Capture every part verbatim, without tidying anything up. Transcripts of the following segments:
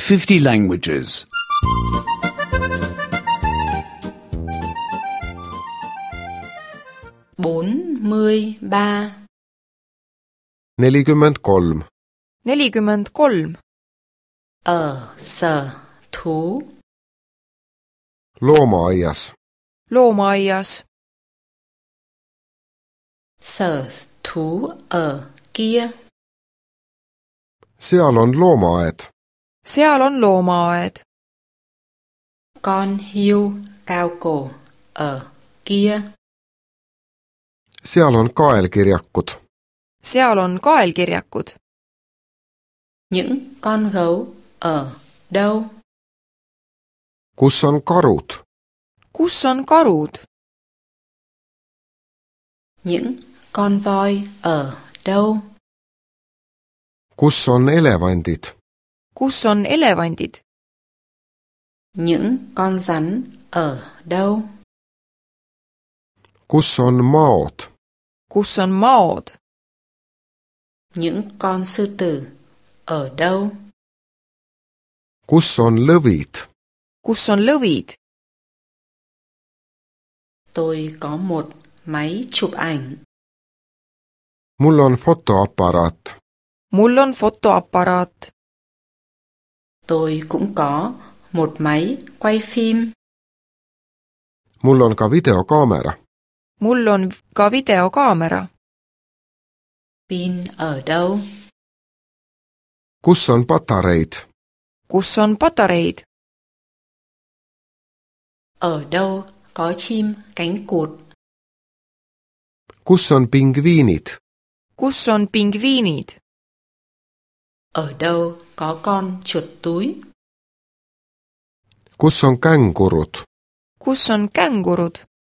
fifty languages. bốn mươi ba. nelikümmend kolm. nelikümmend kolm. Ở sở thú. Loomaaias. Loomaaias. Sở thú ở kia. Seal on loomaaed. Seal on loomaaed. Con hươu cao cổ ở kia. Seal on kaelkirjakud. Seal on kaelkirjakud. Những con gấu ở đâu? Kus on karud? Kus on karud? Những con voi ở đâu? Kus on elevandid? Kus on elevandid? Những con rắn ở đâu? Kus on maod? Kus on maod? Những con sư tử ở đâu? Kus on lõvid? Kus on lõvid? Tôi có một máy chụp ảnh. Mul on fotoaparaat. Mul on fotoaparaat. Tôi cũng có một máy quay phim. Mul on ka videokaamera. Mul on ka videokaamera. Pin ở đâu? Kus on patareid? Kus on patareid? Ở đâu có chim cánh cụt? Kus on pingviinid? Kus on pingviinid? Ở đâu có con chuột túi? Kus on kängurud? Kus on kängurud?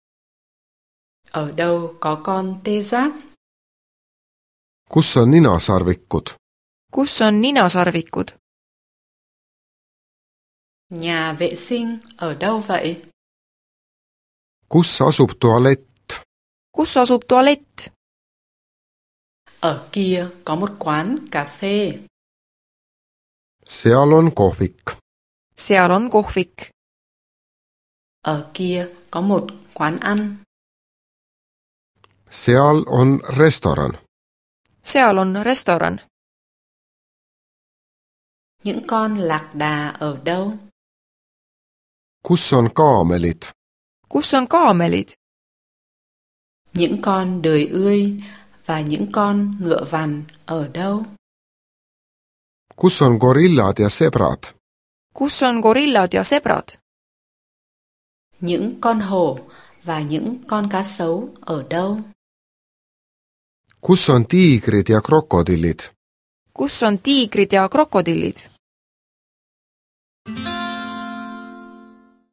Ở đâu có con tê giác? Kus on ninasarvikud? Kus on ninasarvikud? Nhà vệ sinh ở đâu vậy? Kus asub tualett? Kus asub tualett? Ở kia có một quán cà phê. Seal on kohvik. Seal on kohvik. Ở kia có một quán ăn. Seal on restoran. Seal on restoran. Những con lạc đà ở đâu? Kus on kaamelid? Kus on kaamelid? Những con đười ươi và những con ngựa vằn ở đâu? Kus on gorillad ja sebrad? Kus on gorillad ja sebrad? Những con hổ và những con cá sấu ở đâu? Kus on tiigrid ja krokodillid? Kus on tiigrid ja krokodillid?